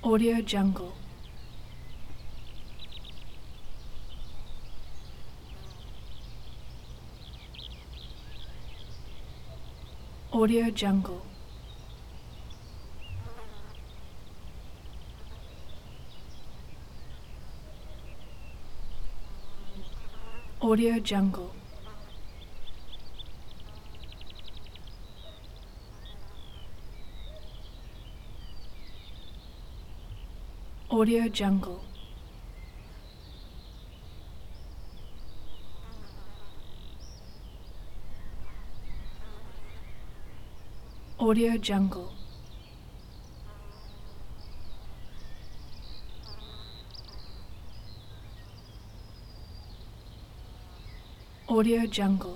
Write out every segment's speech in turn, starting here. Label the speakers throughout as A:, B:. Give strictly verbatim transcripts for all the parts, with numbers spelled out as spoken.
A: Audio Jungle. Audio Jungle. Audio Jungle. Audio Jungle. Audio Jungle. Audio Jungle.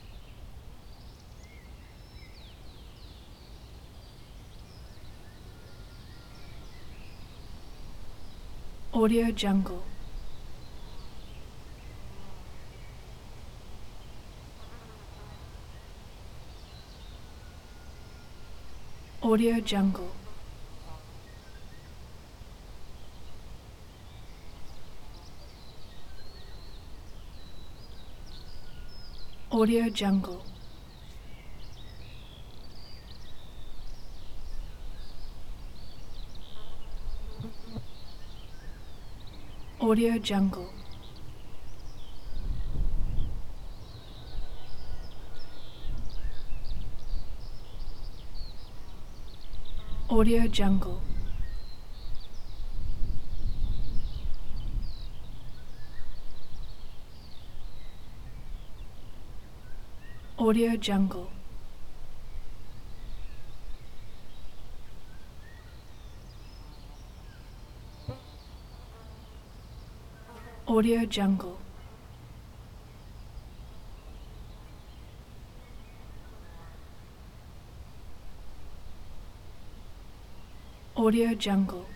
A: Audio Jungle. Audio Jungle. Audio Jungle. Audio Jungle. Audio Jungle. Audio Jungle. Audio Jungle. Audio Jungle.